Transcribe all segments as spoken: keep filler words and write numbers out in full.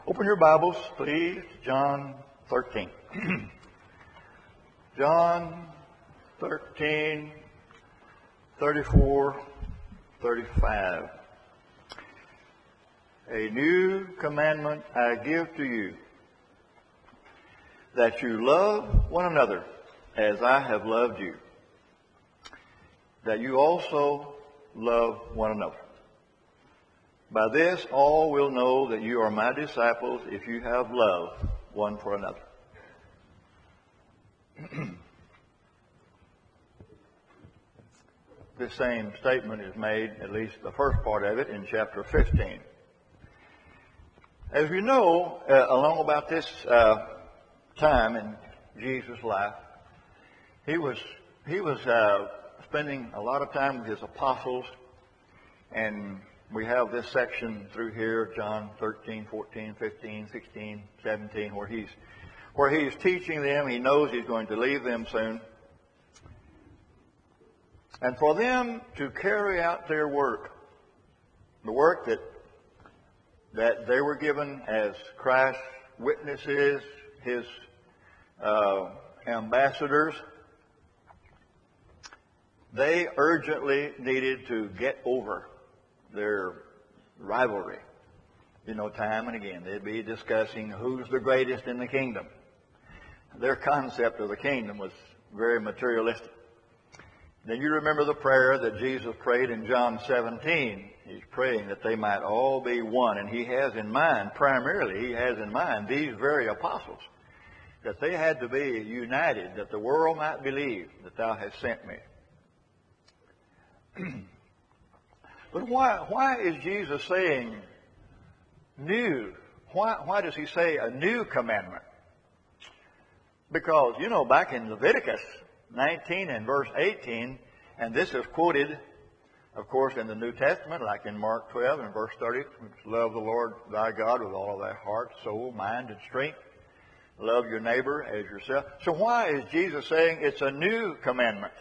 Open your Bibles, please, to John thirteen. John thirteen, thirty-four, thirty-five. A new commandment I give to you, that you love one another as I have loved you, that you also love one another. By this all will know that you are my disciples if you have love one for another. This same statement is made, at least the first part of it, in chapter fifteen. As you know, uh, along about this uh, time in Jesus' life, he was he was uh, spending a lot of time with his apostles, and we have this section through here, John thirteen, fourteen, fifteen, sixteen, seventeen, where he's where he's teaching them. He knows he's going to leave them soon. And for them to carry out their work, the work that that they were given as Christ's witnesses, his uh, ambassadors, they urgently needed to get over their rivalry. You know, time and again, they'd be discussing who's the greatest in the kingdom. Their concept of the kingdom was very materialistic. Then you remember the prayer that Jesus prayed in John seventeen. He's praying that they might all be one. And he has in mind, primarily, he has in mind these very apostles, that they had to be united, that the world might believe that thou hast sent me. But why, why is Jesus saying new? Why, why does he say a new commandment? Because, you know, back in Leviticus nineteen and verse eighteen, and this is quoted, of course, in the New Testament, like in Mark twelve and verse thirty, love the Lord thy God with all of thy heart, soul, mind, and strength. Love your neighbor as yourself. So why is Jesus saying it's a new commandment?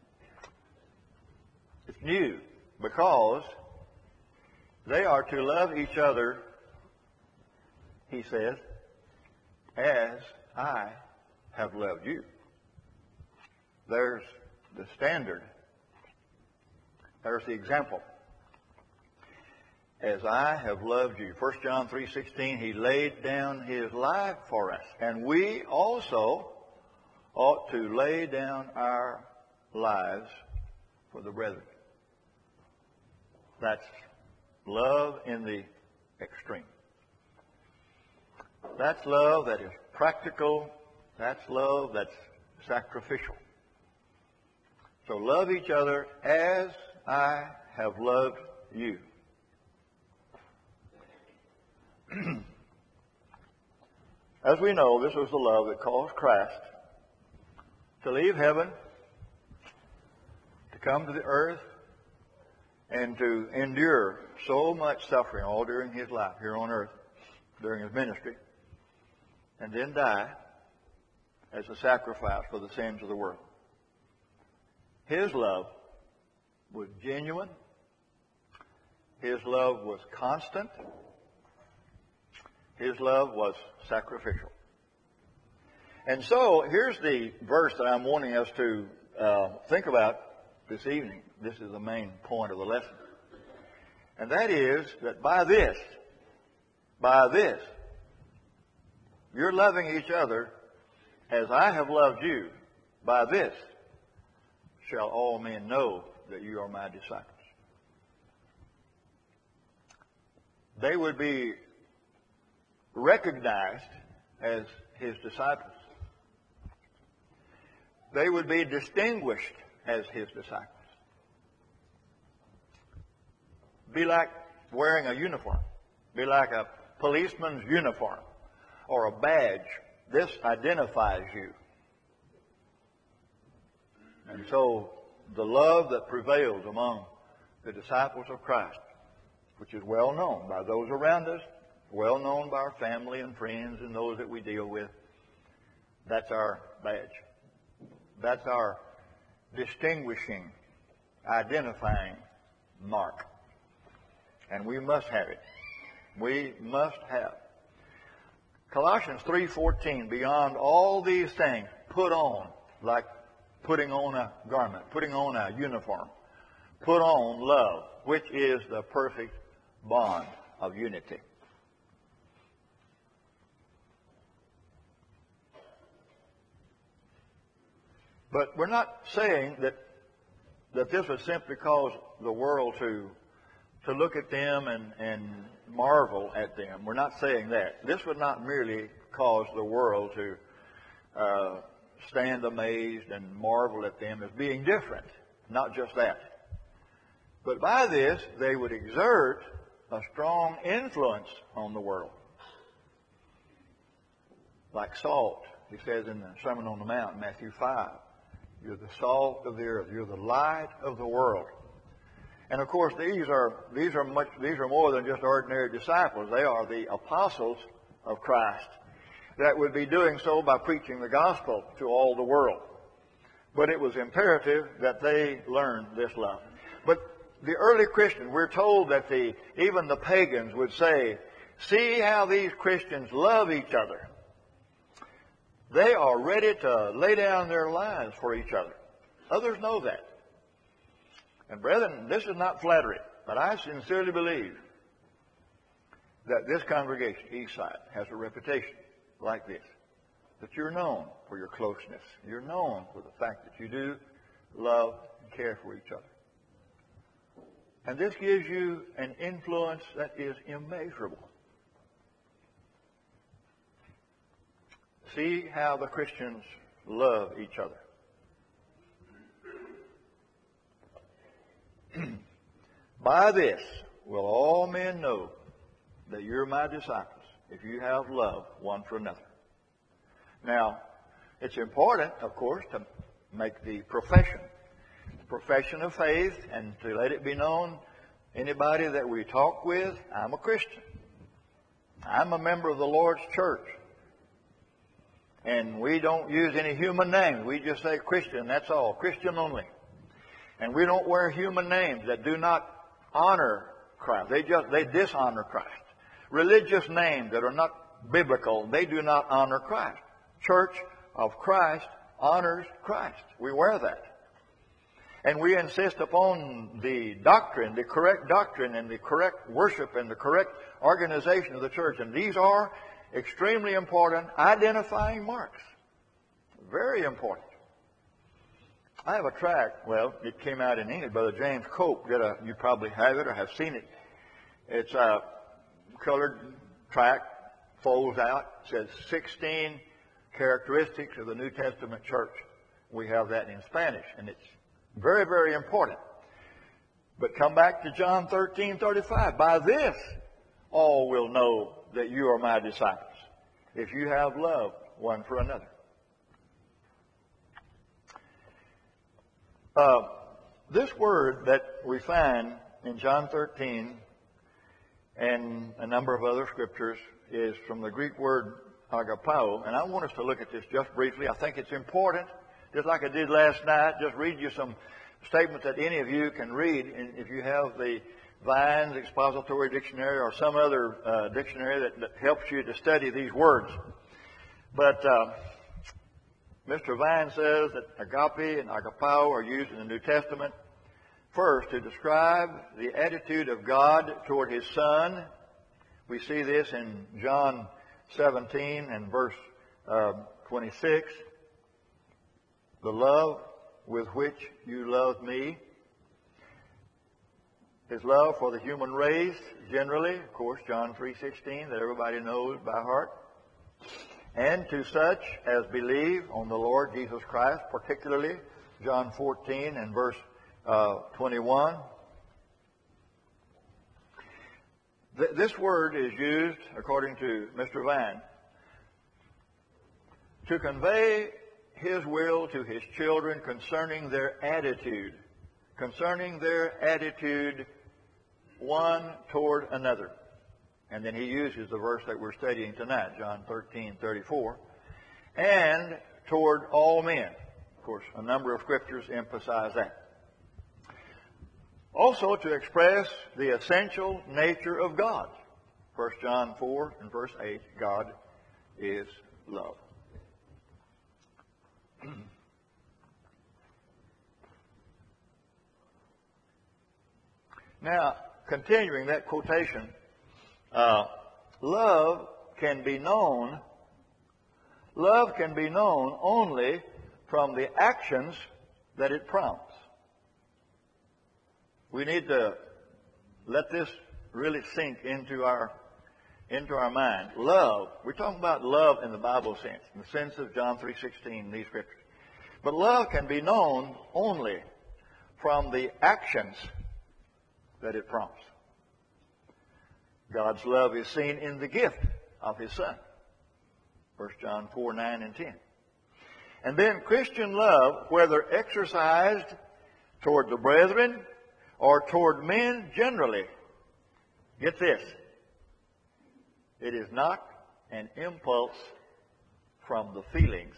It's new because they are to love each other, he says, as I have loved you. There's the standard. There's the example. As I have loved you. First John three sixteen, he laid down his life for us. And we also ought to lay down our lives for the brethren. That's love in the extreme. That's love that is practical. That's love that's sacrificial. So love each other as I have loved you. As we know, this was the love that caused Christ to leave heaven, to come to the earth, and to endure so much suffering all during his life here on earth, during his ministry, and then die as a sacrifice for the sins of the world. His love was genuine. His love was constant. His love was sacrificial. And so here's the verse that I'm wanting us to uh, think about this evening. This is the main point of the lesson. And that is that by this, by this, you're loving each other as I have loved you. By this shall all men know that you are my disciples. They would be recognized as his disciples. They would be distinguished as his disciples. Be like wearing a uniform. Be like a policeman's uniform or a badge. This identifies you. And so the love that prevails among the disciples of Christ, which is well known by those around us, well known by our family and friends and those that we deal with, that's our badge. That's our distinguishing, identifying mark. And we must have it. We must have. Colossians three fourteen, beyond all these things, put on, like putting on a garment, putting on a uniform. Put on love, which is the perfect bond of unity. But we're not saying that that this would simply cause the world to to look at them and, and marvel at them. We're not saying that. This would not merely cause the world to uh, stand amazed and marvel at them as being different. Not just that. But by this, they would exert a strong influence on the world. Like salt, he says in the Sermon on the Mount, Matthew five. You're the salt of the earth. You're the light of the world. And of course, these are these are much these are more than just ordinary disciples. They are the apostles of Christ that would be doing so by preaching the gospel to all the world. But it was imperative that they learn this love. But the early Christians, we're told that the even the pagans would say, "See how these Christians love each other. They are ready to lay down their lives for each other." Others know that. And brethren, this is not flattery, but I sincerely believe that this congregation, Eastside, has a reputation like this. That you're known for your closeness. You're known for the fact that you do love and care for each other. And this gives you an influence that is immeasurable. See how the Christians love each other. By this will all men know that you're my disciples, if you have love one for another. Now, it's important, of course, to make the profession, the profession of faith, and to let it be known, anybody that we talk with, I'm a Christian. I'm a member of the Lord's church. And we don't use any human names. We just say Christian, that's all. Christian only. And we don't wear human names that do not honor Christ. They just, they dishonor Christ. Religious names that are not biblical, they do not honor Christ. Church of Christ honors Christ. We wear that. And we insist upon the doctrine, the correct doctrine and the correct worship and the correct organization of the church. And these are extremely important identifying marks. Very important. I have a tract, well, it came out in English. Brother James Cope did a, you probably have it or have seen it. It's a colored tract, folds out, says sixteen characteristics of the New Testament church. We have that in Spanish, and it's very, very important. But come back to John thirteen thirty-five. By this, all will know that you are my disciples, if you have love one for another. Uh, this word that we find in John thirteen and a number of other scriptures is from the Greek word agapao, and I want us to look at this just briefly. I think it's important, just like I did last night, just read you some statements that any of you can read, and if you have the Vine's Expository Dictionary or some other uh, dictionary that, that helps you to study these words. But uh, Mister Vine says that agape and agapao are used in the New Testament first to describe the attitude of God toward His Son. We see this in John seventeen and verse uh, twenty-six. The love with which you love me. His love for the human race generally, of course, John three sixteen, that everybody knows by heart. And to such as believe on the Lord Jesus Christ, particularly John fourteen and verse uh, twenty-one. Th- this word is used, according to Mister Vine, to convey His will to His children concerning their attitude, concerning their attitude one toward another. And then he uses the verse that we're studying tonight, John thirteen thirty-four, and toward all men. Of course, a number of scriptures emphasize that. Also to express the essential nature of God. First John four and verse eight, God is love. Now, continuing that quotation, uh, love can be known, love can be known only from the actions that it prompts. We need to let this really sink into our into our mind. Love, we're talking about love in the Bible sense, in the sense of John three sixteen, these scriptures. But love can be known only from the actions that it prompts. God's love is seen in the gift of His Son. First John four, nine and ten. And then Christian love, whether exercised toward the brethren or toward men generally, get this, it is not an impulse from the feelings.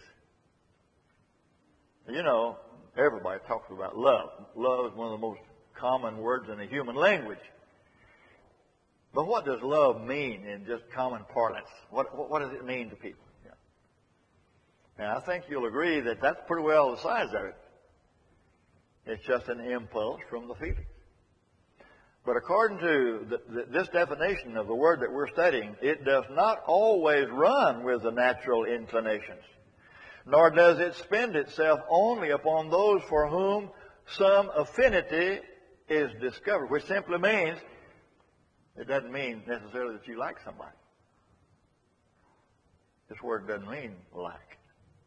You know, everybody talks about love. Love is one of the most common words in the human language. But what does love mean in just common parlance? What, what, what does it mean to people? Yeah. And I think you'll agree that that's pretty well the size of it. It's just an impulse from the feelings. But according to the, the, this definition of the word that we're studying, it does not always run with the natural inclinations, nor does it spend itself only upon those for whom some affinity is discovered, which simply means it doesn't mean necessarily that you like somebody. This word doesn't mean like.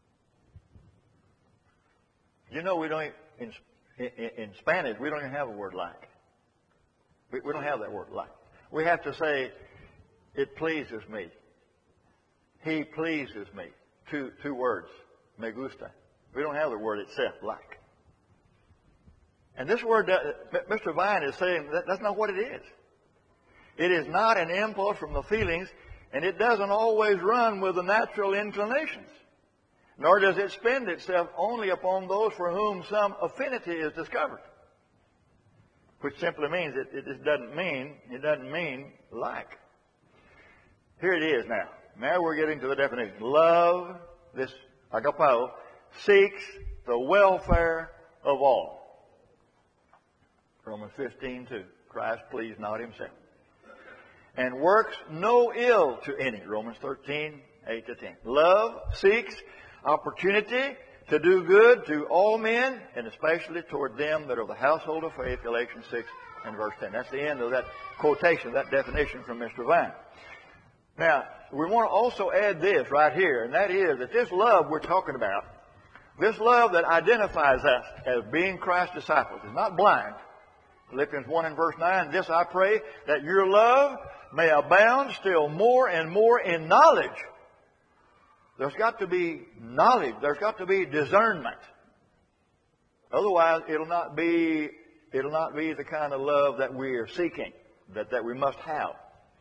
You know, we don't, in, in, in Spanish, we don't even have a word like. We, we don't have that word like. We have to say, it pleases me. He pleases me. Two, two words. Me gusta. We don't have the word itself, like. And this word, Mister Vine is saying that that's not what it is. It is not an impulse from the feelings, and it doesn't always run with the natural inclinations. Nor does it spend itself only upon those for whom some affinity is discovered. Which simply means it, it just doesn't mean, it doesn't mean like. Here it is now. Now we're getting to the definition. Love, this agapao, seeks the welfare of all. Romans fifteen, two. Christ pleased not himself. And works no ill to any. Romans thirteen, eight to ten. Love seeks opportunity to do good to all men, and especially toward them that are the household of faith, Galatians six and verse ten. That's the end of that quotation, that definition from Mister Vine. Now, we want to also add this right here, and that is that this love we're talking about, this love that identifies us as being Christ's disciples, is not blind. Philippians one and verse nine, this I pray, that your love may abound still more and more in knowledge. There's got to be knowledge. There's got to be discernment. Otherwise, it'll not be, it'll not be the kind of love that we are seeking, that, that we must have.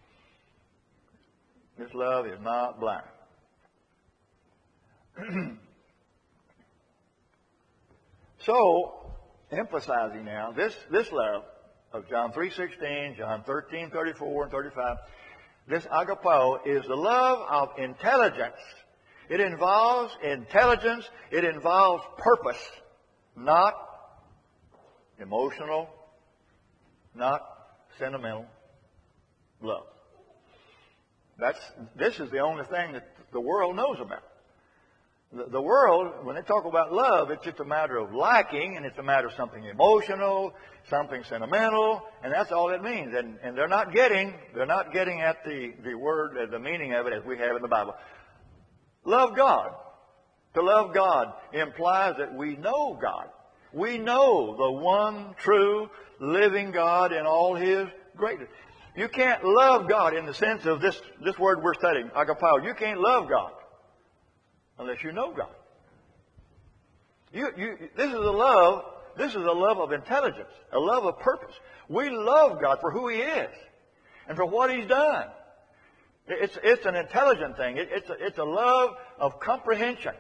This love is not blind. So, emphasizing now, this, this love of John three sixteen, John thirteen thirty-four and thirty-five, this agapao is the love of intelligence. It involves intelligence. It involves purpose, not emotional, not sentimental love. That's, this is the only thing that the world knows about. The, the world, when they talk about love, it's just a matter of liking, and it's a matter of something emotional, something sentimental, and that's all it means. And, and they're not getting, they're not getting at the, the word, the meaning of it as we have in the Bible. Love God. To love God implies that we know God. We know the one true living God in all His greatness. You can't love God in the sense of this, this word we're studying, agapao. You can't love God unless you know God. You, you, this is a love, this is a love of intelligence, a love of purpose. We love God for who He is and for what He's done. It's, it's an intelligent thing. It, it's, a, it's a love of comprehension.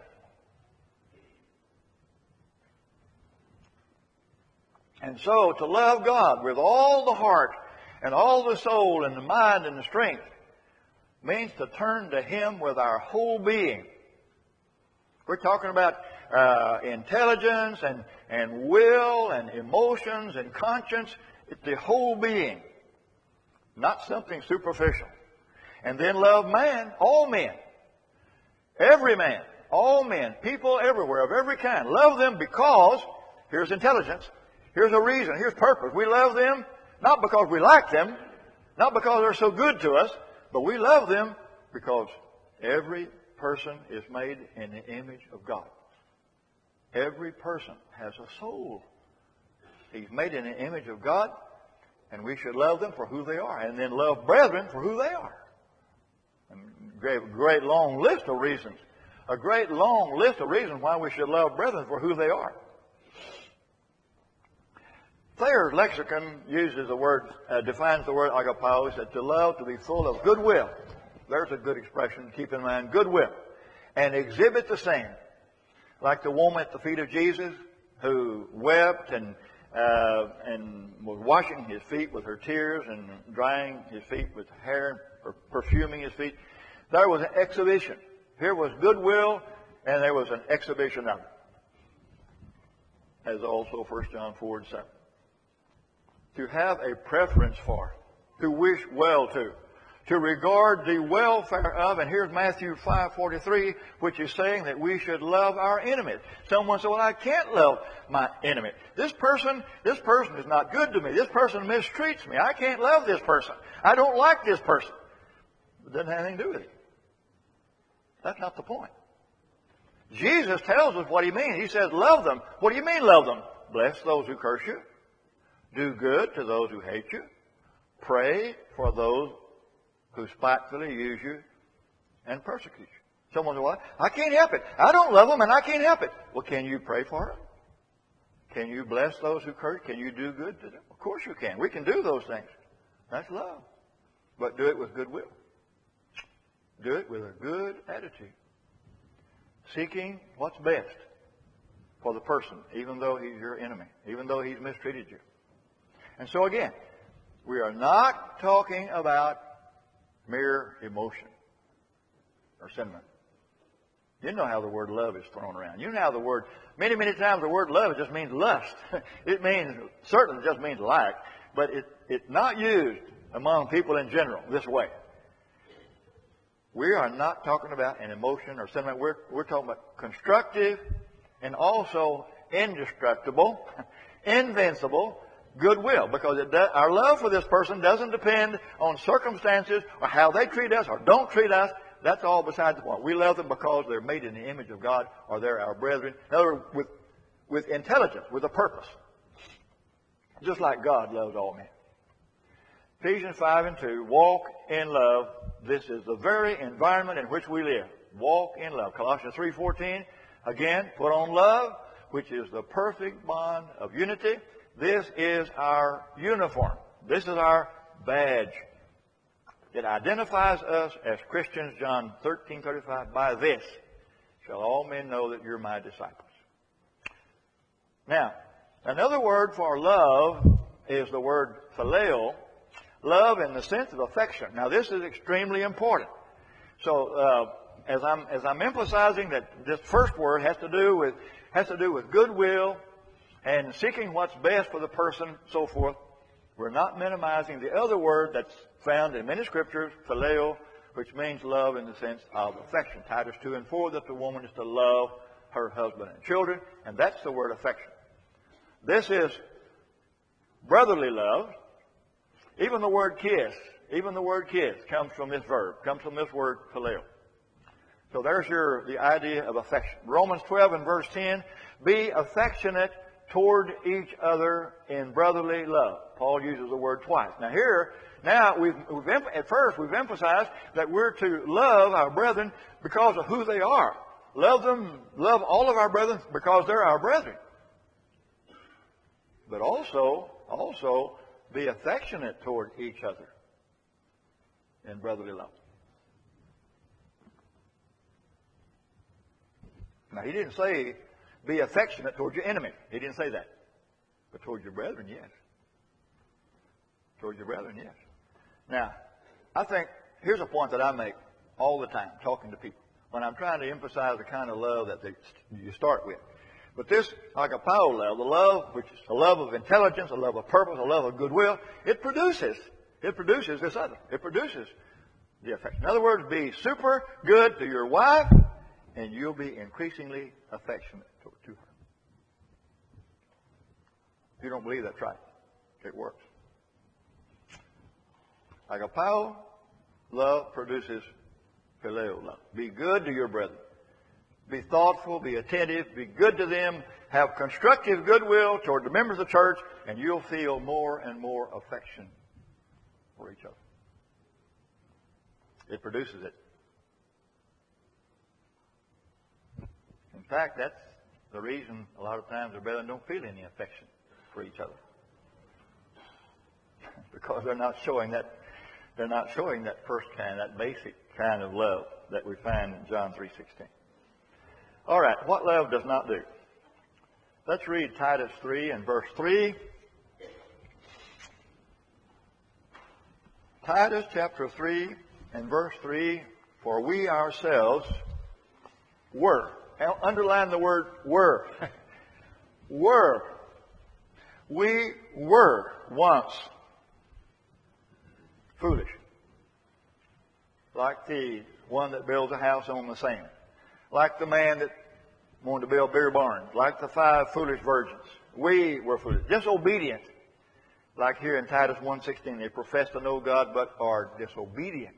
And so to love God with all the heart and all the soul and the mind and the strength means to turn to Him with our whole being. We're talking about uh, intelligence and, and will and emotions and conscience. It's the whole being, not something superficial. And then love man, all men, every man, all men, people everywhere of every kind. Love them because, here's intelligence, here's a reason, here's purpose. We love them not because we like them, not because they're so good to us, but we love them because every person is made in the image of God. Every person has a soul. He's made in the image of God, and we should love them for who they are, and then love brethren for who they are. And gave a great long list of reasons. A great long list of reasons why we should love brethren for who they are. Thayer's lexicon uses the word, uh, defines the word agapao, said to love, to be full of goodwill. There's a good expression. Keep in mind, goodwill. And exhibit the same. Like the woman at the feet of Jesus who wept and uh, and was washing His feet with her tears and drying His feet with hair, or perfuming His feet. There was an exhibition. Here was goodwill, and there was an exhibition of it. As also First John four and seven. To have a preference for, to wish well to, to regard the welfare of, and here's Matthew five forty-three, which is saying that we should love our enemies. Someone said, well, I can't love my enemy. This person, this person is not good to me. This person mistreats me. I can't love this person. I don't like this person. It doesn't have anything to do with it. That's not the point. Jesus tells us what He means. He says, love them. What do you mean, love them? Bless those who curse you. Do good to those who hate you. Pray for those who spitefully use you and persecute you. Someone says, well, I can't help it. I don't love them and I can't help it. Well, can you pray for them? Can you bless those who curse? Can you do good to them? Of course you can. We can do those things. That's love. But do it with goodwill. Do it with a good attitude. Seeking what's best for the person, even though he's your enemy, even though he's mistreated you. And so again, we are not talking about mere emotion or sentiment. You know how the word love is thrown around. You know how the word, many, many times the word love just means lust. It means, certainly just means like, but it, it's not used among people in general this way. We are not talking about an emotion or sentiment. We're, we're talking about constructive and also indestructible, invincible goodwill. Because it does, our love for this person doesn't depend on circumstances or how they treat us or don't treat us. That's all beside the point. We love them because they're made in the image of God or they're our brethren. In other words, with, with intelligence, with a purpose. Just like God loves all men. Ephesians five and two, walk in love. This is the very environment in which we live. Walk in love. Colossians three fourteen, again, put on love, which is the perfect bond of unity. This is our uniform. This is our badge. It identifies us as Christians, John thirteen thirty-five, by this shall all men know that you're my disciples. Now, another word for love is the word phileo. Love in the sense of affection. Now, this is extremely important. So, uh, as I'm as I'm emphasizing that this first word has to do with has to do with goodwill and seeking what's best for the person, so forth. We're not minimizing the other word that's found in many scriptures, phileo, which means love in the sense of affection. Titus two and four, that the woman is to love her husband and children, and that's the word affection. This is brotherly love. Even the word kiss, even the word kiss comes from this verb, comes from this word phileo. So there's your the idea of affection. Romans twelve and verse ten, be affectionate toward each other in brotherly love. Paul uses the word twice. Now here, now we've, we've at first we've emphasized that we're to love our brethren because of who they are. Love them, love all of our brethren because they're our brethren. But also, also, be affectionate toward each other in brotherly love. Now, he didn't say be affectionate toward your enemy. He didn't say that. But toward your brethren, yes. Toward your brethren, yes. Now, I think here's a point that I make all the time talking to people when I'm trying to emphasize the kind of love that they, you start with. But this agapao love, the love which is a love of intelligence, a love of purpose, a love of goodwill, it produces, it produces this other. It produces the affection. In other words, be super good to your wife, and you'll be increasingly affectionate to, to her. If you don't believe that's right, it works. Agapao love produces phileo love. Be good to your brethren. Be thoughtful, be attentive, be good to them, have constructive goodwill toward the members of the church, and you'll feel more and more affection for each other. It produces it. In fact, that's the reason a lot of times the brethren don't feel any affection for each other. Because they're not showing that they're not showing that first kind, that basic kind of love that we find in John three sixteen. All right, what love does not do? Let's read Titus three and verse three. Titus chapter three and verse three, for we ourselves were. Underline the word were. Were. We were once foolish. Like the one that builds a house on the sand. Like the man that wanted to build bigger barns. Like the five foolish virgins. We were foolish. Disobedient. Like here in Titus one sixteen, they profess to know God but are disobedient.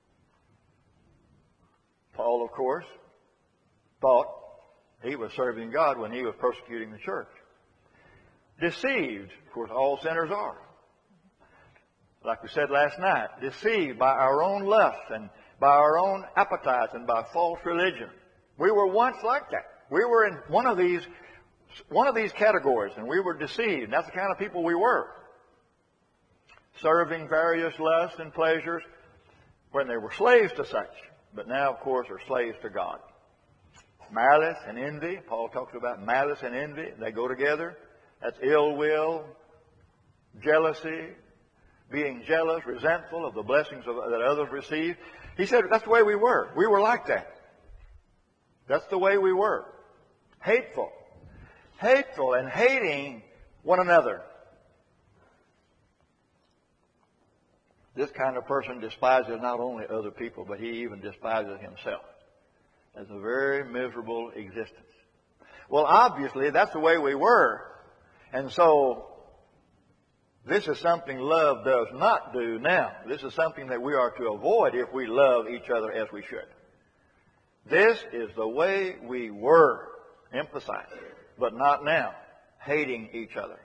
Paul, of course, thought he was serving God when he was persecuting the church. Deceived. Of course, all sinners are. Like we said last night, deceived by our own lust and by our own appetites and by false religion. We were once like that. We were in one of these, one of these categories, and we were deceived. That's the kind of people we were. Serving various lusts and pleasures when they were slaves to such, but now, of course, are slaves to God. Malice and envy. Paul talks about malice and envy. They go together. That's ill will, jealousy, being jealous, resentful of the blessings of, that others receive. He said that's the way we were. We were like that. That's the way we were. Hateful. Hateful and hating one another. This kind of person despises not only other people, but he even despises himself. That's a very miserable existence. Well, obviously, that's the way we were. And so, this is something love does not do now. This is something that we are to avoid if we love each other as we should. This is the way we were, emphasize, but not now, hating each other.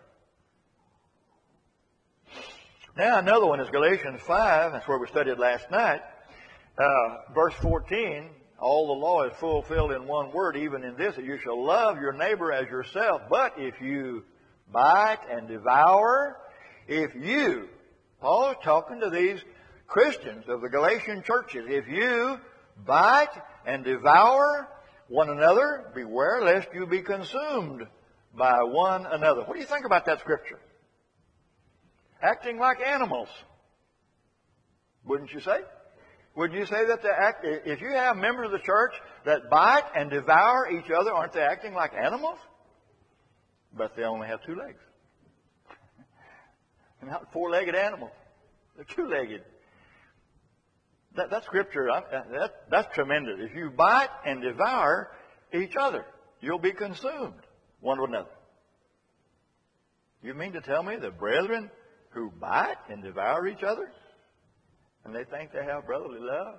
Now another one is Galatians five, that's where we studied last night, uh, verse fourteen, all the law is fulfilled in one word, even in this, that you shall love your neighbor as yourself. But if you bite and devour, if you, Paul is talking to these Christians of the Galatian churches, if you bite and devour one another, beware lest you be consumed by one another. What do you think about that scripture? Acting like animals, wouldn't you say? Would you say that the act, if you have members of the church that bite and devour each other, aren't they acting like animals? But they only have two legs. They're not four-legged animals. They're two-legged. That, that scripture, that, that's tremendous. If you bite and devour each other, you'll be consumed one with another. You mean to tell me the brethren who bite and devour each other, and they think they have brotherly love?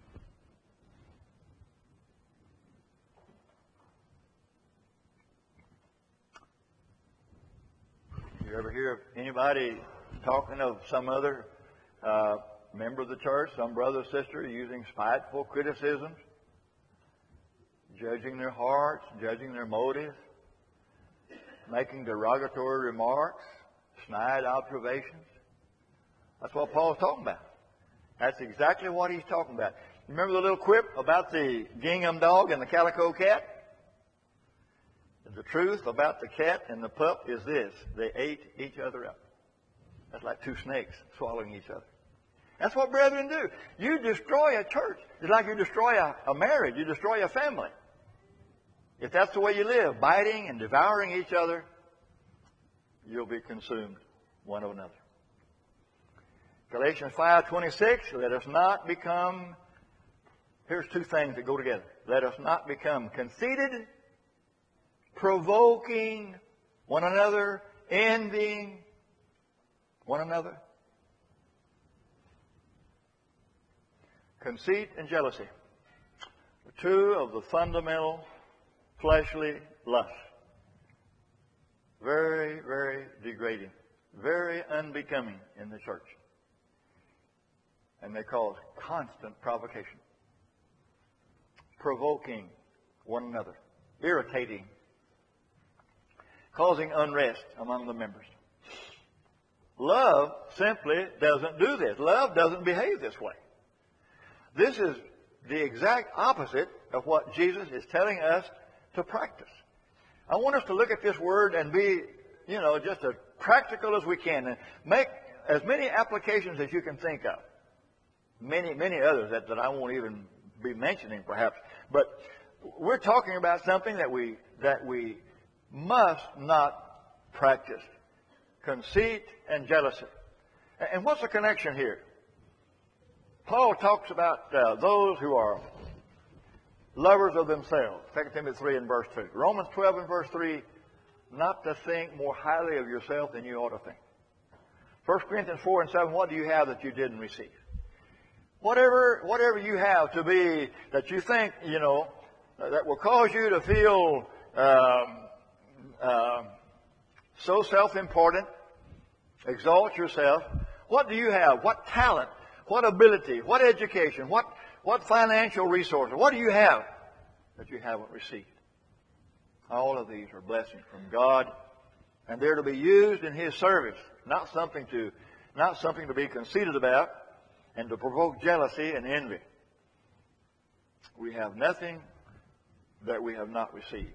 You ever hear of anybody talking of some other uh, member of the church, some brother or sister, using spiteful criticisms, judging their hearts, judging their motives, making derogatory remarks, snide observations? That's what Paul's talking about. That's exactly what he's talking about. Remember the little quip about the gingham dog and the calico cat? The truth about the cat and the pup is this: they ate each other up. That's like two snakes swallowing each other. That's what brethren do. You destroy a church. It's like you destroy a, a marriage. You destroy a family. If that's the way you live, biting and devouring each other, you'll be consumed one of another. Galatians five twenty-six, let us not become, here's two things that go together. Let us not become conceited, provoking one another, envying one another. Conceit and jealousy are two of the fundamental fleshly lusts. Very, very degrading. Very unbecoming in the church. And they cause constant provocation. Provoking one another. Irritating. Causing unrest among the members. Love simply doesn't do this. Love doesn't behave this way. This is the exact opposite of what Jesus is telling us to practice. I want us to look at this word and be, you know, just as practical as we can and make as many applications as you can think of. Many, many others that, that I won't even be mentioning perhaps. But we're talking about something that we, that we must not practice. Conceit and jealousy. And what's the connection here? Paul talks about uh, those who are lovers of themselves. Second Timothy three and verse two. Romans twelve and verse three, not to think more highly of yourself than you ought to think. First Corinthians four and seven, what do you have that you didn't receive? Whatever, whatever you have to be, that you think, you know, that will cause you to feel um, uh, so self-important, exalt yourself. What do you have? What talent? What ability? What education? What, what financial resources? What do you have that you haven't received? All of these are blessings from God, and they're to be used in His service, not something to, not something to be conceited about and to provoke jealousy and envy. We have nothing that we have not received.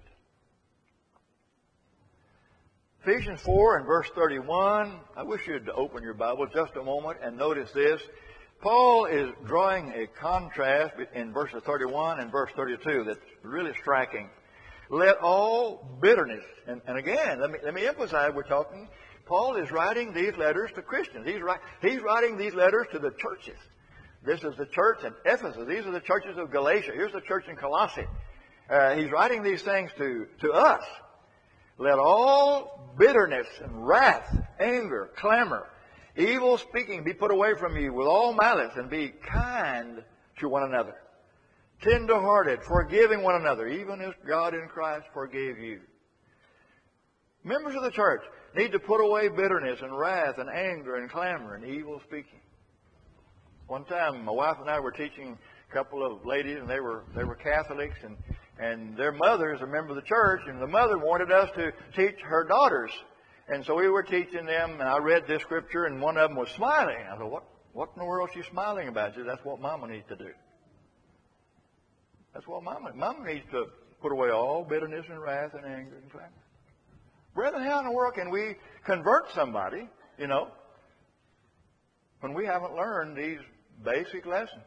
Ephesians four and verse thirty-one. I wish you'd open your Bible just a moment and notice this. Paul is drawing a contrast in verses thirty-one and verse thirty-two that's really striking. Let all bitterness, and, and again, let me, let me emphasize, we're talking, Paul is writing these letters to Christians. He's, write, he's writing these letters to the churches. This is the church in Ephesus. These are the churches of Galatia. Here's the church in Colossae. Uh, he's writing these things to, to us. Let all bitterness and wrath, anger, clamor, evil speaking be put away from you with all malice, and be kind to one another, tender-hearted, forgiving one another, even as God in Christ forgave you. Members of the church need to put away bitterness and wrath and anger and clamor and evil speaking. One time, my wife and I were teaching a couple of ladies, and they were they were Catholics, and and their mother is a member of the church, and the mother wanted us to teach her daughters. And so we were teaching them, and I read this scripture, and one of them was smiling. I thought, what, what in the world is she smiling about? She said, that's what Mama needs to do. That's what Mama, Mama needs to put away all bitterness and wrath and anger and clamor. Brethren, how in the world can we convert somebody, you know, when we haven't learned these basic lessons?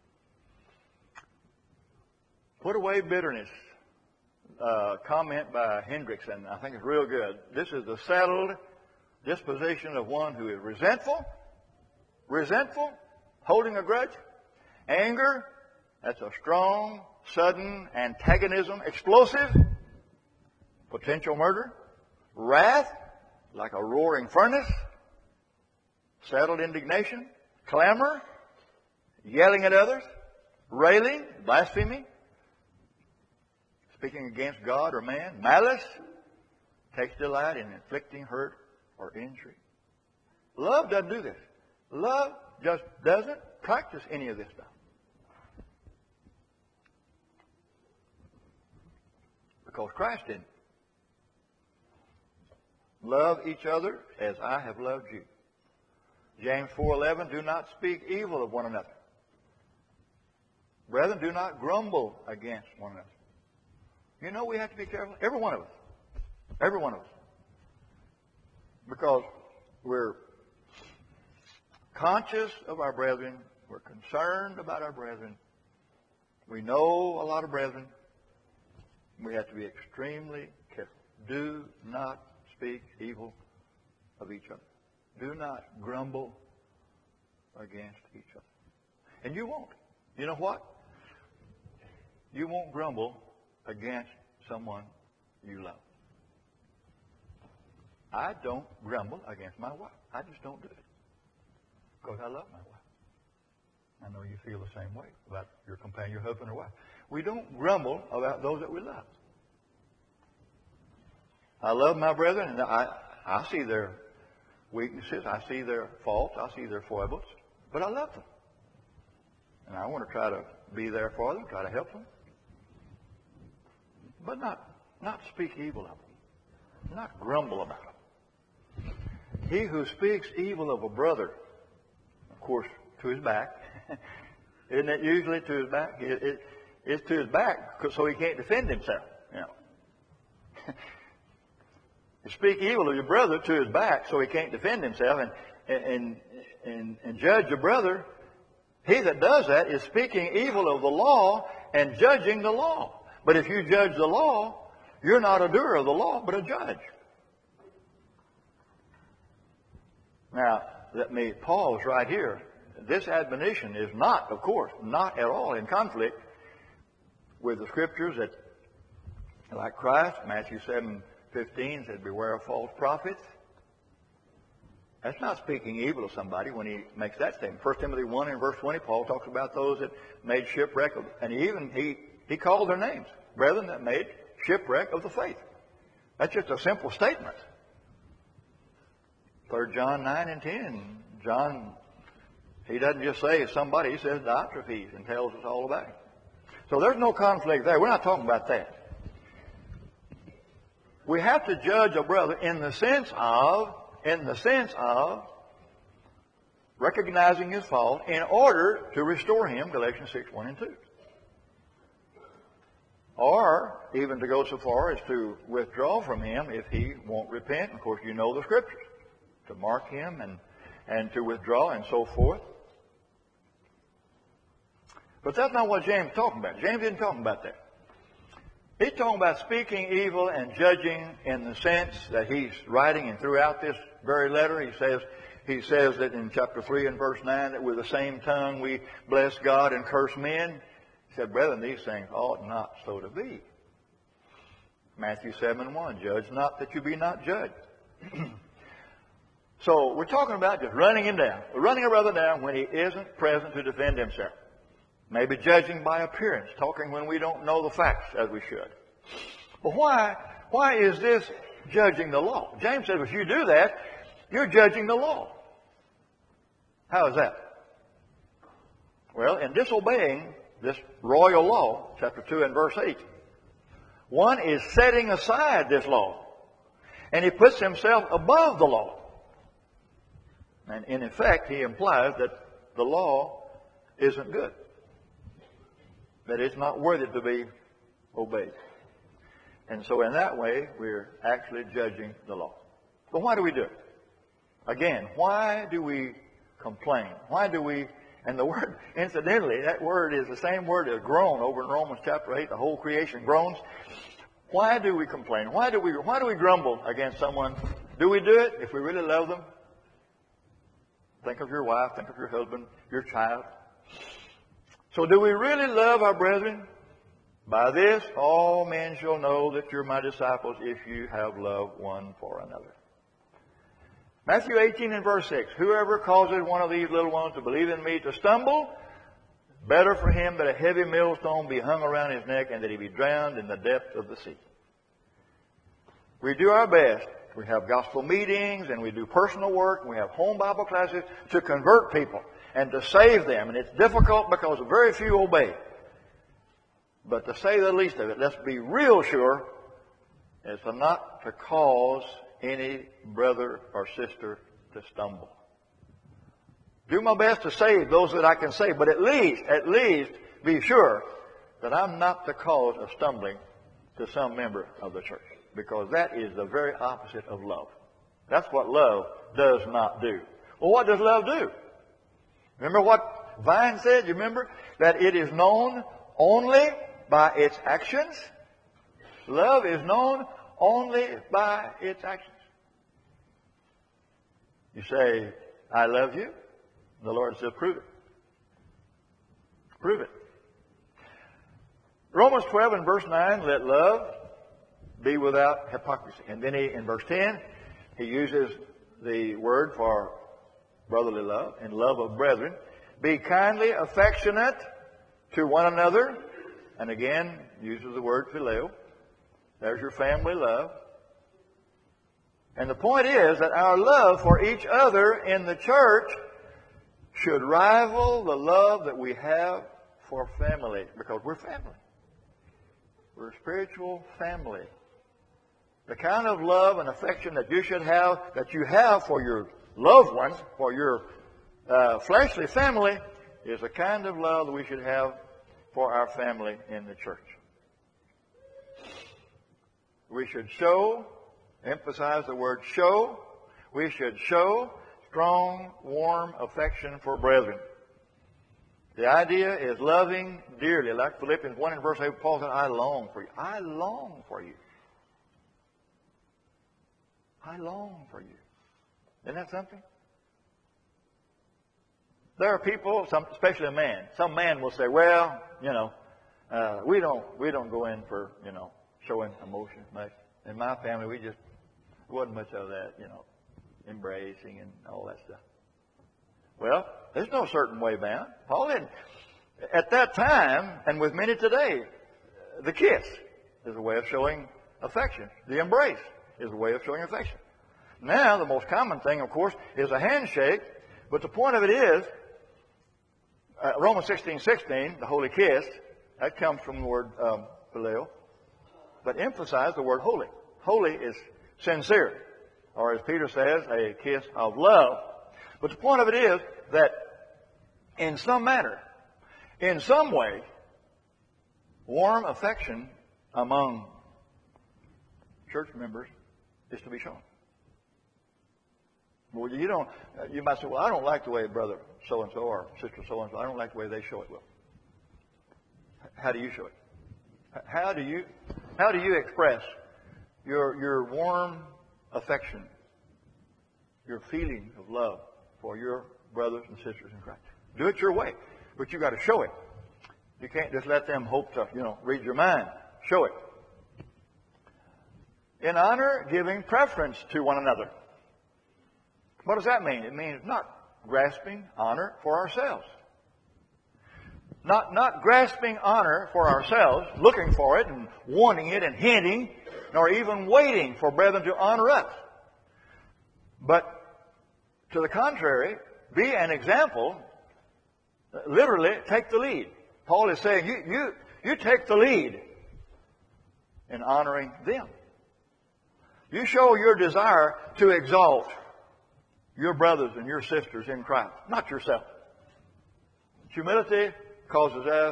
Put away bitterness. Uh, comment by Hendrickson, I think it's real good. This is the settled disposition of one who is resentful, resentful, holding a grudge. Anger, that's a strong, sudden antagonism, explosive, potential murder. Wrath, like a roaring furnace. Settled indignation. Clamor, yelling at others. Railing, blaspheming. Speaking against God or man. Malice, takes delight in inflicting hurt or injury. Love doesn't do this. Love just doesn't practice any of this stuff. Because Christ didn't. Love each other as I have loved you. James four eleven, do not speak evil of one another. Brethren, do not grumble against one another. You know we have to be careful. Every one of us. Every one of us. Because we're conscious of our brethren. We're concerned about our brethren. We know a lot of brethren. We have to be extremely careful. Do not speak evil of each other. Do not grumble against each other. And you won't. You know what? You won't grumble against someone you love. I don't grumble against my wife. I just don't do it. Because I love my wife. I know you feel the same way about your companion, your husband or wife. We don't grumble about those that we love. I love my brethren, and I, I see their weaknesses. I see their faults. I see their foibles. But I love them. And I want to try to be there for them, try to help them. But not, not speak evil of them. Not grumble about them. He who speaks evil of a brother, of course, to his back. Isn't it usually to his back? It, it, it's to his back so he can't defend himself. You know. You speak evil of your brother to his back so he can't defend himself and, and, and, and judge your brother. He that does that is speaking evil of the law and judging the law. But if you judge the law, you're not a doer of the law, but a judge. Now, let me pause right here. This admonition is not, of course, not at all in conflict with the scriptures that, like Christ, Matthew seven fifteen said, beware of false prophets. That's not speaking evil of somebody when he makes that statement. First Timothy one and verse twenty, Paul talks about those that made shipwreck of, and he even, he, he called their names, brethren that made shipwreck of the faith. That's just a simple statement. Third John nine and ten, John, he doesn't just say somebody, he says Diotrephes and tells us all about it. So there's no conflict there. We're not talking about that. We have to judge a brother in the sense of, in the sense of recognizing his fault in order to restore him, Galatians six, one and two. Or even to go so far as to withdraw from him if he won't repent. Of course, you know the scriptures. To mark him and, and to withdraw and so forth. But that's not what James is talking about. James isn't talking about that. He's talking about speaking evil and judging in the sense that he's writing, and throughout this very letter he says he says that in chapter three and verse nine that with the same tongue we bless God and curse men. He said, brethren, these things ought not so to be. Matthew seven one, judge not that you be not judged. So we're talking about just running him down. We're running a brother down when he isn't present to defend himself. Maybe judging by appearance, talking when we don't know the facts as we should. But why, why is this judging the law? James says if you do that, you're judging the law. How is that? Well, in disobeying this royal law, chapter two and verse eight, one is setting aside this law. And he puts himself above the law. And in effect, he implies that the law isn't good. That it's not worthy to be obeyed. And so in that way, we're actually judging the law. But why do we do it? Again, why do we complain? Why do we, and the word, incidentally, that word is the same word as groan over in Romans chapter eight, the whole creation groans. Why do we complain? Why do we, why do we grumble against someone? Do we do it if we really love them? Think of your wife, think of your husband, your child. So do we really love our brethren? By this, all men shall know that you're my disciples if you have love one for another. Matthew eighteen and verse six, whoever causes one of these little ones to believe in me to stumble, better for him that a heavy millstone be hung around his neck and that he be drowned in the depth of the sea. We do our best. We have gospel meetings and we do personal work and we have home Bible classes to convert people and to save them. And it's difficult because very few obey. But to say the least of it, let's be real sure is to not to cause any brother or sister to stumble. Do my best to save those that I can save, but at least, at least be sure that I'm not the cause of stumbling to some member of the church. Because that is the very opposite of love. That's what love does not do. Well, what does love do? Remember what Vine said? You remember? That it is known only by its actions. Love is known only by its actions. You say, I love you. The Lord says, prove it. Prove it. Romans twelve and verse nine, let love be without hypocrisy. And then he, in verse ten, he uses the word for brotherly love and love of brethren. Be kindly affectionate to one another. And again, uses the word phileo. There's your family love. And the point is that our love for each other in the church should rival the love that we have for family, because we're family. We're a spiritual family. The kind of love and affection that you should have, that you have for your loved ones, for your uh, fleshly family, is the kind of love that we should have for our family in the church. We should show, emphasize the word show, we should show strong, warm affection for brethren. The idea is loving dearly. Like Philippians one and verse eight, Paul said, I long for you. I long for you. I long for you. Isn't that something? There are people, some, especially a man. Some man will say, well, you know, uh, we don't we don't go in for, you know, showing emotion much. In my family, we just wasn't much of that, you know, embracing and all that stuff. Well, there's no certain way bound. Paul didn't. At that time, and with many today, the kiss is a way of showing affection. The embrace is a way of showing affection. Now, the most common thing, of course, is a handshake. But the point of it is, uh, Romans sixteen sixteen, the holy kiss, that comes from the word um, phileo. But emphasize the word holy. Holy is sincere. Or as Peter says, a kiss of love. But the point of it is that in some manner, in some way, warm affection among church members is to be shown. Well, you don't. You might say, "Well, I don't like the way brother so and so or sister so and so. I don't like the way they show it." Well, how do you show it? How do you how do you express your your warm affection, your feeling of love for your brothers and sisters in Christ? Do it your way, but you got to show it. You can't just let them hope to, you know, read your mind. Show it. In honor, giving preference to one another. What does that mean? It means not grasping honor for ourselves. Not, not grasping honor for ourselves, looking for it and wanting it and hinting, nor even waiting for brethren to honor us. But to the contrary, be an example. Literally, take the lead. Paul is saying, you, you, you take the lead in honoring them. You show your desire to exalt your brothers and your sisters in Christ, not yourself. Humility causes us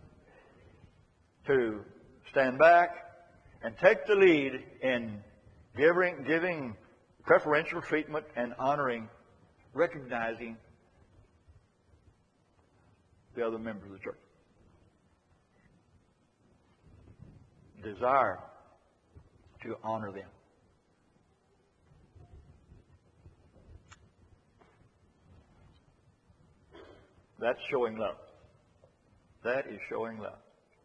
to stand back and take the lead in giving, giving preferential treatment and honoring, recognizing the other members of the church. Desire to honor them. That's showing love. That is showing love.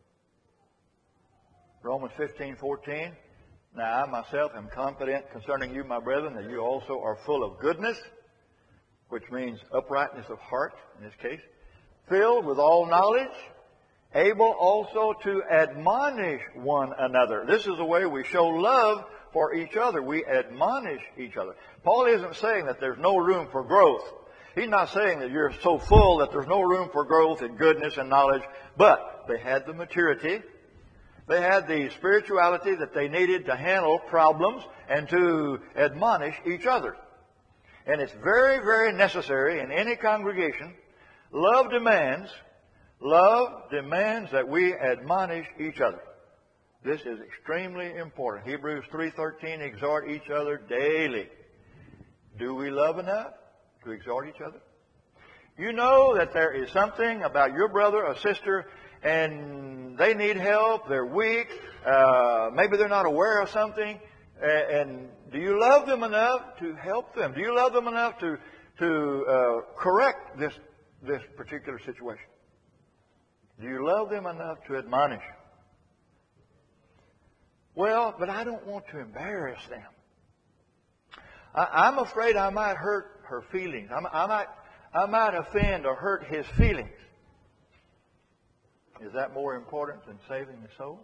Romans fifteen fourteen. Now I myself am confident concerning you, my brethren, that you also are full of goodness, which means uprightness of heart in this case, filled with all knowledge, able also to admonish one another. This is the way we show love for each other. We admonish each other. Paul isn't saying that there's no room for growth. He's not saying that you're so full that there's no room for growth in goodness and knowledge. But they had the maturity. They had the spirituality that they needed to handle problems and to admonish each other. And it's very, very necessary in any congregation. Love demands, love demands that we admonish each other. This is extremely important. Hebrews three thirteen, exhort each other daily. Do we love enough to exhort each other? You know that there is something about your brother or sister and they need help, they're weak, uh, maybe they're not aware of something, and, and do you love them enough to help them? Do you love them enough to, to uh, correct this, this particular situation? Do you love them enough to admonish? Well, but I don't want to embarrass them. I, I'm afraid I might hurt her feelings. I, I might, I might offend or hurt his feelings. Is that more important than saving the soul?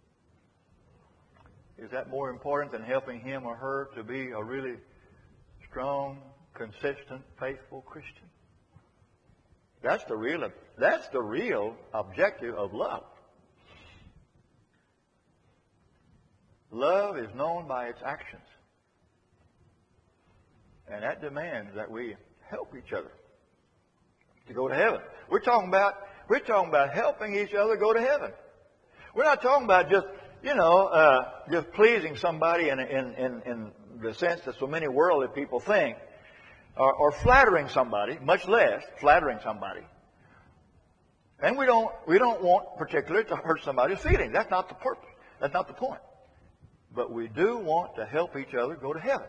Is that more important than helping him or her to be a really strong, consistent, faithful Christian? That's the real, that's the real objective of love. Love is known by its actions. And that demands that we help each other to go to heaven. We're talking about, we're talking about helping each other go to heaven. We're not talking about just, you know, uh, just pleasing somebody in, in, in, in the sense that so many worldly people think, or, or flattering somebody, much less flattering somebody. And we don't, we don't want particularly to hurt somebody's feelings. That's not the purpose. That's not the point. But we do want to help each other go to heaven.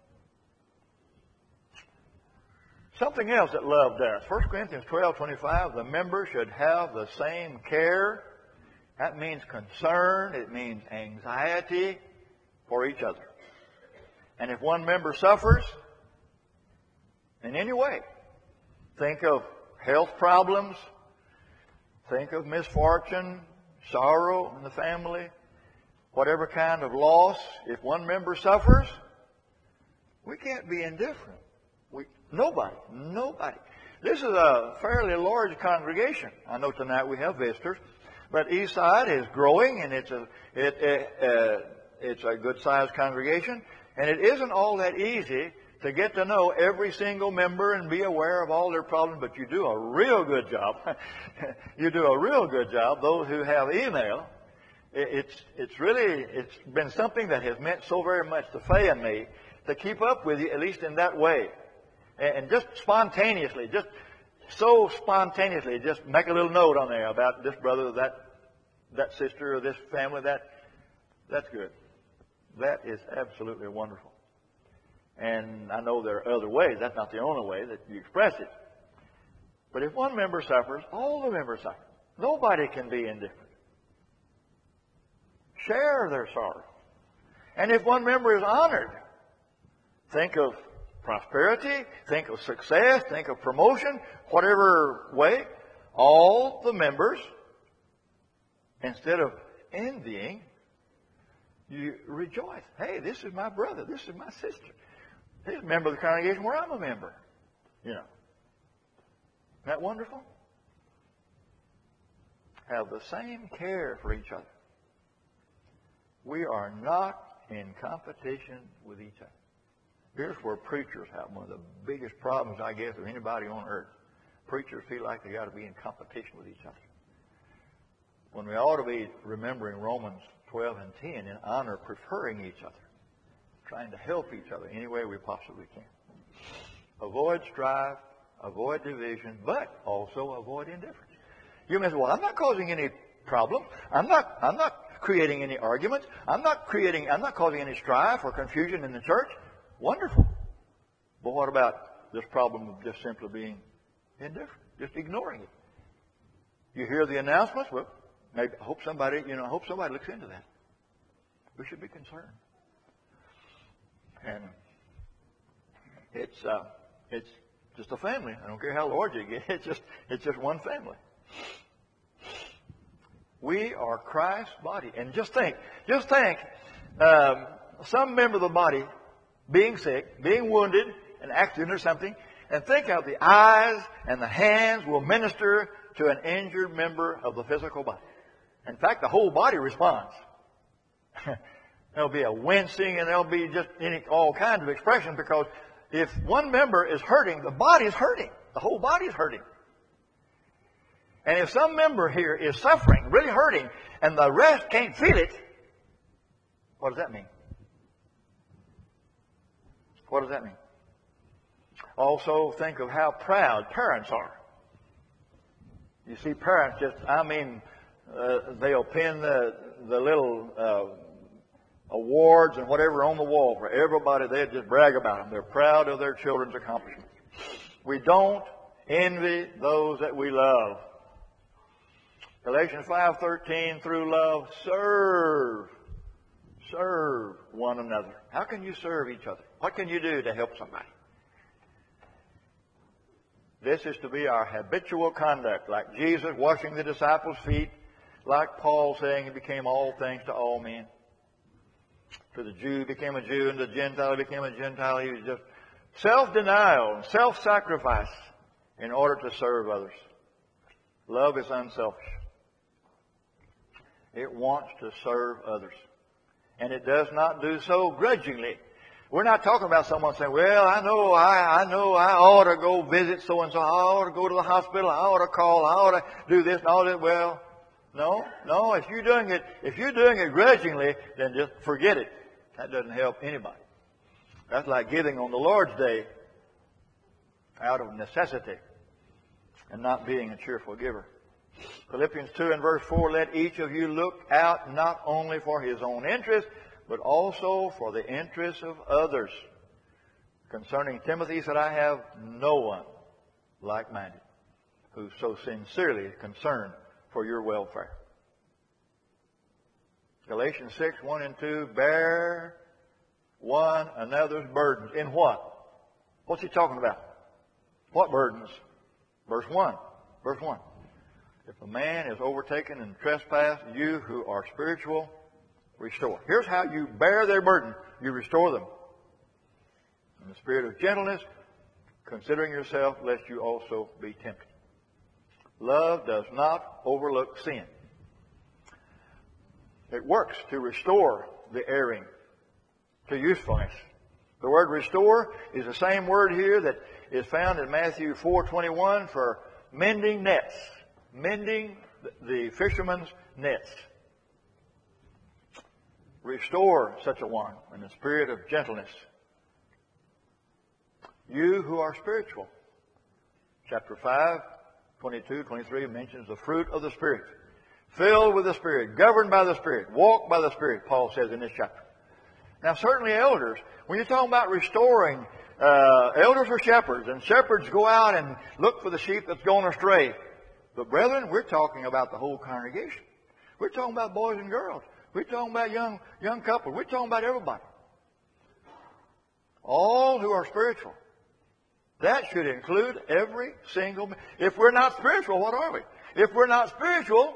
Something else that love does. First Corinthians twelve twenty-five, the members should have the same care. That means concern. It means anxiety for each other. And if one member suffers in any way, think of health problems, think of misfortune, sorrow in the family, whatever kind of loss, if one member suffers, we can't be indifferent. We, nobody, nobody. This is a fairly large congregation. I know tonight we have visitors, but Eastside is growing, and it's a it, it, uh, it's a good-sized congregation, and it isn't all that easy to get to know every single member and be aware of all their problems. But you do a real good job. You do a real good job. Those who have email. It's, it's really, it's been something that has meant so very much to Faye and me to keep up with you, at least in that way. And just spontaneously, just so spontaneously, just make a little note on there about this brother, that, that sister, or this family, that, that's good. That is absolutely wonderful. And I know there are other ways. That's not the only way that you express it. But if one member suffers, all the members suffer. Nobody can be indifferent. Share their sorrow. And if one member is honored, think of prosperity, think of success, think of promotion, whatever way, all the members, instead of envying, you rejoice. Hey, this is my brother, this is my sister. He's a member of the congregation where I'm a member. You know. Isn't that wonderful? Have the same care for each other. We are not in competition with each other. Here's where preachers have one of the biggest problems, I guess, of anybody on earth. Preachers feel like they got to be in competition with each other. When we ought to be remembering Romans twelve and ten in honor, preferring each other, trying to help each other any way we possibly can. Avoid strife, avoid division, but also avoid indifference. You may say, well, I'm not causing any problem. I'm not, I'm not creating any arguments. I'm not creating, I'm not causing any strife or confusion in the church. Wonderful. But what about this problem of just simply being indifferent, just ignoring it? You hear the announcements, well, maybe, I hope somebody, you know, I hope somebody looks into that. We should be concerned. And it's, uh, it's just a family. I don't care how large you get. It's just, it's just one family. We are Christ's body. And just think, just think, um, some member of the body being sick, being wounded, an accident or something, and think how the eyes and the hands will minister to an injured member of the physical body. In fact, the whole body responds. There'll be a wincing and there'll be just any, all kinds of expressions, because if one member is hurting, the body is hurting. The whole body is hurting. And if some member here is suffering, really hurting, and the rest can't feel it, what does that mean? What does that mean? Also, think of how proud parents are. You see parents just, I mean, uh, they'll pin the, the little uh, awards and whatever on the wall for everybody. They just brag about them. They're proud of their children's accomplishments. We don't envy those that we love. Galatians five thirteen, through love, serve. Serve one another. How can you serve each other? What can you do to help somebody? This is to be our habitual conduct, like Jesus washing the disciples' feet, like Paul saying he became all things to all men. To the Jew he became a Jew, and to the Gentile he became a Gentile. He was just self-denial, self-sacrifice in order to serve others. Love is unselfish. It wants to serve others. And it does not do so grudgingly. We're not talking about someone saying, well, I know I, I know I ought to go visit so-and-so. I ought to go to the hospital. I ought to call. I ought to do this and all that. Well, no, no. If you're doing it, if you're doing it grudgingly, then just forget it. That doesn't help anybody. That's like giving on the Lord's Day out of necessity and not being a cheerful giver. Philippians two and verse four, let each of you look out not only for his own interest, but also for the interests of others. Concerning Timothy, he said, I have no one like-minded who's so sincerely concerned for your welfare. Galatians six, one and two, bear one another's burdens. In what? What's he talking about? What burdens? Verse one. Verse one. If a man is overtaken in trespass, you who are spiritual, restore. Here's how you bear their burden. You restore them. In the spirit of gentleness, considering yourself, lest you also be tempted. Love does not overlook sin. It works to restore the erring to usefulness. The word restore is the same word here that is found in Matthew four twenty-one for mending nets. Mending the fisherman's nets. Restore such a one in the spirit of gentleness. You who are spiritual. Chapter five, twenty-two, twenty-three mentions the fruit of the Spirit. Filled with the Spirit, governed by the Spirit, walk by the Spirit, Paul says in this chapter. Now certainly elders, when you're talking about restoring, uh, elders are shepherds, and shepherds go out and look for the sheep that's gone astray. But brethren, we're talking about the whole congregation. We're talking about boys and girls. We're talking about young young couples. We're talking about everybody. All who are spiritual. That should include every single man. If we're not spiritual, what are we? If we're not spiritual,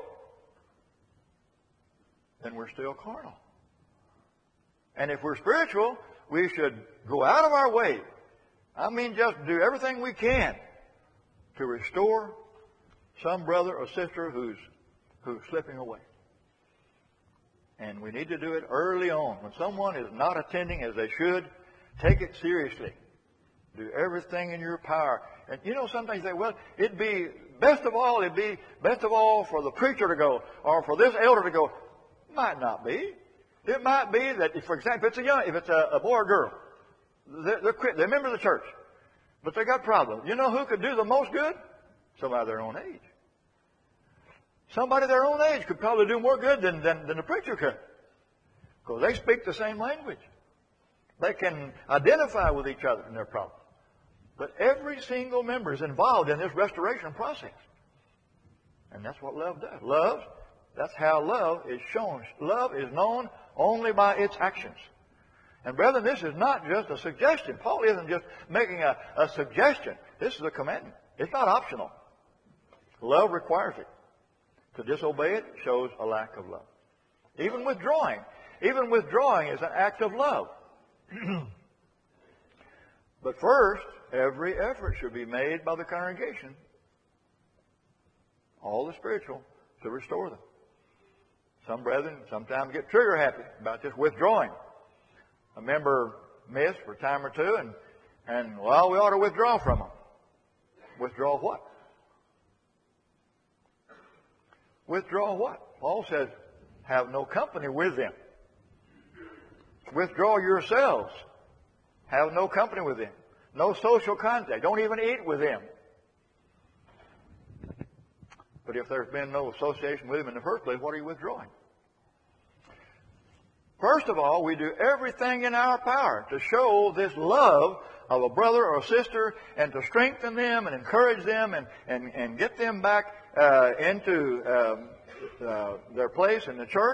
then we're still carnal. And if we're spiritual, we should go out of our way. I mean, just do everything we can to restore some brother or sister who's who's slipping away. And we need to do it early on. When someone is not attending as they should, take it seriously. Do everything in your power. And you know, sometimes you say, well, it'd be best of all, it'd be best of all for the preacher to go or for this elder to go. Might not be. It might be that, if, for example, if it's a young, if it's a, a boy or girl, they're, they're, they're members of the church, but they got problems. You know who could do the most good? Somebody their own age. Somebody their own age could probably do more good than, than, than the preacher could. Because they speak the same language. They can identify with each other in their problems. But every single member is involved in this restoration process. And that's what love does. Love, that's how love is shown. Love is known only by its actions. And brethren, this is not just a suggestion. Paul isn't just making a, a suggestion. This is a commandment. It's not optional. Love requires it. To disobey it shows a lack of love. Even withdrawing. Even withdrawing is an act of love. But first, every effort should be made by the congregation, all the spiritual, to restore them. Some brethren sometimes get trigger happy about just withdrawing. A member missed for a time or two, and, and well, we ought to withdraw from them. Withdraw what? Withdraw what? Paul says, have no company with them. Withdraw yourselves. Have no company with them. No social contact. Don't even eat with them. But if there's been no association with them in the first place, what are you withdrawing? First of all, we do everything in our power to show this love of a brother or a sister and to strengthen them and encourage them and, and, and get them back uh, into um, uh, their place in the church.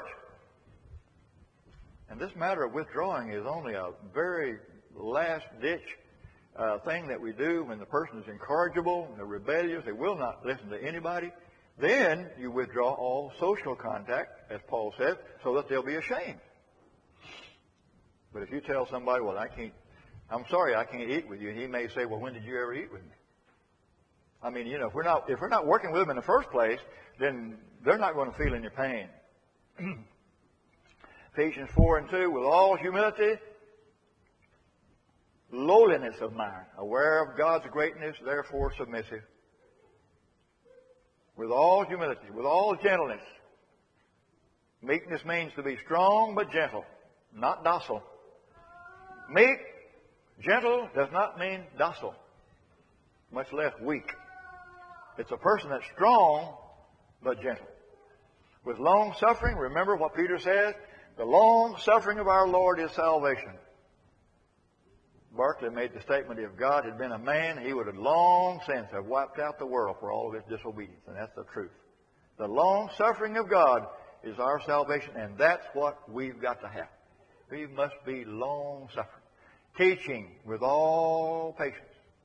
And this matter of withdrawing is only a very last-ditch uh, thing that we do when the person is incorrigible and they're rebellious. They will not listen to anybody. Then you withdraw all social contact, as Paul says, so that they'll be ashamed. But if you tell somebody, well, I can't, I'm sorry, I can't eat with you, he may say, well, when did you ever eat with me? I mean, you know, if we're not, if we're not working with them in the first place, then they're not going to feel any pain. Ephesians four and two, with all humility, lowliness of mind, aware of God's greatness, therefore submissive. With all humility, with all gentleness. Meekness means to be strong but gentle, not docile. Meek, gentle does not mean docile, much less weak. It's a person that's strong but gentle. With long suffering, remember what Peter says, the long suffering of our Lord is salvation. Barclay made the statement, if God had been a man, he would have long since have wiped out the world for all of its disobedience. And that's the truth. The long suffering of God is our salvation, and that's what we've got to have. We must be long suffering, teaching with all patience,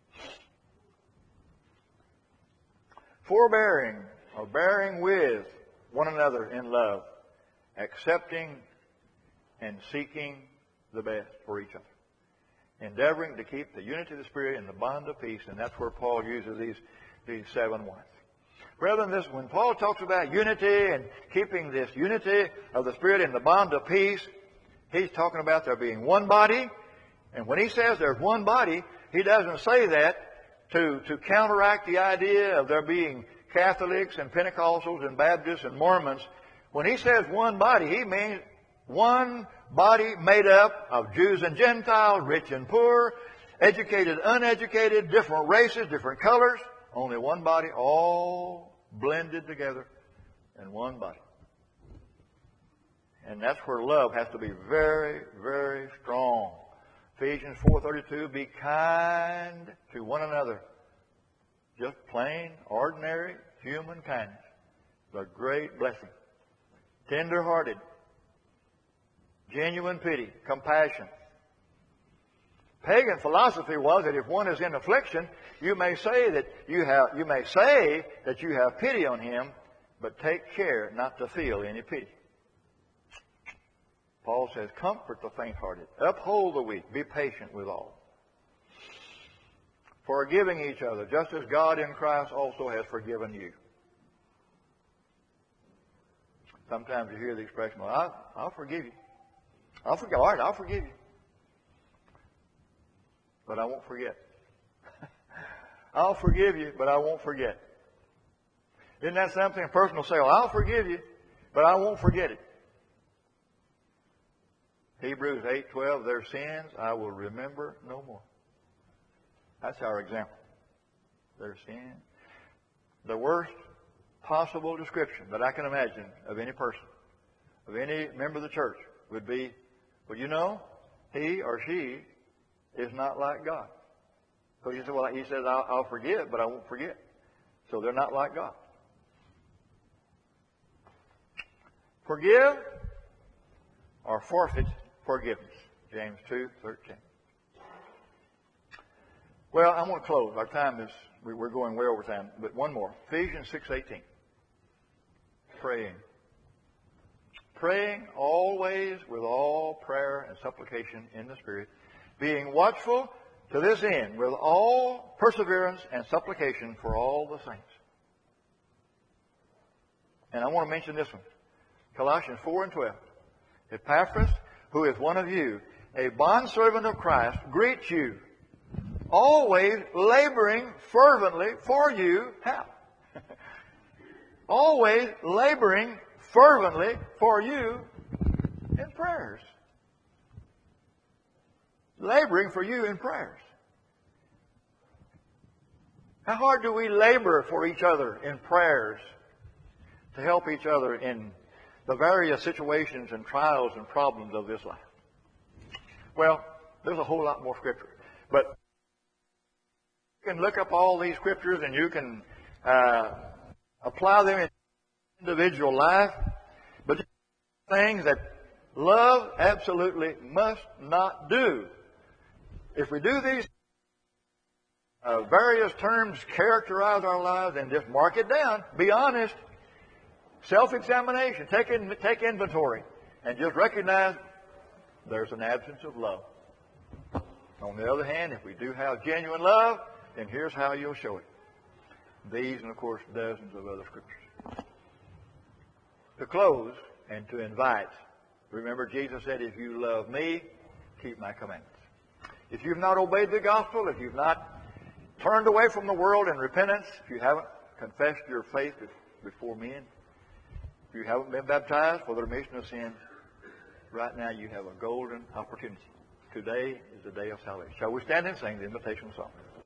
forbearing or bearing with one another in love, accepting and seeking the best for each other, endeavoring to keep the unity of the Spirit in the bond of peace, and that's where Paul uses these, these seven ones. Brethren, this, when Paul talks about unity and keeping this unity of the Spirit in the bond of peace, he's talking about there being one body. And when he says there's one body, he doesn't say that to, to counteract the idea of there being Catholics and Pentecostals and Baptists and Mormons. When he says one body, he means one body made up of Jews and Gentiles, rich and poor, educated, uneducated, different races, different colors. Only one body, all blended together in one body. And that's where love has to be very, very strong. Ephesians four thirty-two, be kind to one another. Just plain, ordinary, human kindness. The great blessing. Tender-hearted. Genuine pity. Compassion. Pagan philosophy was that if one is in affliction, you may say that you have, you may say that you have pity on him, but take care not to feel any pity. Paul says, comfort the faint-hearted, uphold the weak, be patient with all. Forgiving each other, just as God in Christ also has forgiven you. Sometimes you hear the expression, well, I'll, I'll forgive you. I'll forgive, all right, I'll forgive you. But I won't forget. I'll forgive you, but I won't forget. Isn't that something a person will say, well, I'll forgive you, but I won't forget it. Hebrews eight twelve, their sins I will remember no more. That's our example. Their sins. The worst possible description that I can imagine of any person, of any member of the church, would be, well, you know, he or she is not like God. So you say, well, he says, I'll, I'll forgive, but I won't forget. So they're not like God. Forgive or forfeit forgiveness. James two thirteen. Well, I want to close. Our time is, we're going way over time, but one more. Ephesians six eighteen. Praying. Praying always with all prayer and supplication in the Spirit, being watchful to this end with all perseverance and supplication for all the saints. And I want to mention this one. Colossians four and twelve. Epaphras, who is one of you, a bondservant of Christ, greets you, always laboring fervently for you. How? Always laboring fervently for you in prayers. Laboring for you in prayers. How hard do we labor for each other in prayers to help each other in the various situations and trials and problems of this life? Well, there's a whole lot more scripture. But you can look up all these scriptures and you can uh, apply them in individual life. But things that love absolutely must not do. If we do these uh, various terms characterize our lives, and just mark it down. Be honest. Self-examination. Take in, take inventory. And just recognize there's an absence of love. On the other hand, if we do have genuine love, then here's how you'll show it. These and, of course, dozens of other scriptures. To close and to invite, remember Jesus said, if you love me, keep my commandments. If you've not obeyed the gospel, if you've not turned away from the world in repentance, if you haven't confessed your faith before men, if you haven't been baptized for the remission of sins, right now you have a golden opportunity. Today is the day of salvation. Shall we stand and sing the invitational song?